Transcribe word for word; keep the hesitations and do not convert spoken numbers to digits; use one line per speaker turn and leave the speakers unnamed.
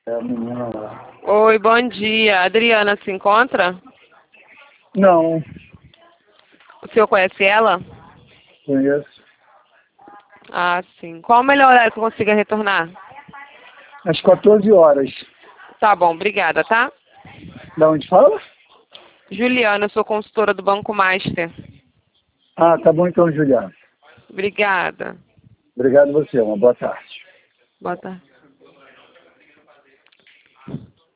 É a menina lá.
Oi, bom dia. A Adriana se encontra?
Não,
O senhor conhece ela?
conheço.
Ah, sim. Qual o melhor horário que eu consiga retornar?
Às quatorze horas.
Tá bom, obrigada, tá?
Da onde fala?
Juliana, eu sou consultora do Banco Master.
Ah, tá bom então, Juliana.
Obrigada.
Obrigado a você. Uma boa tarde.
Boa tarde.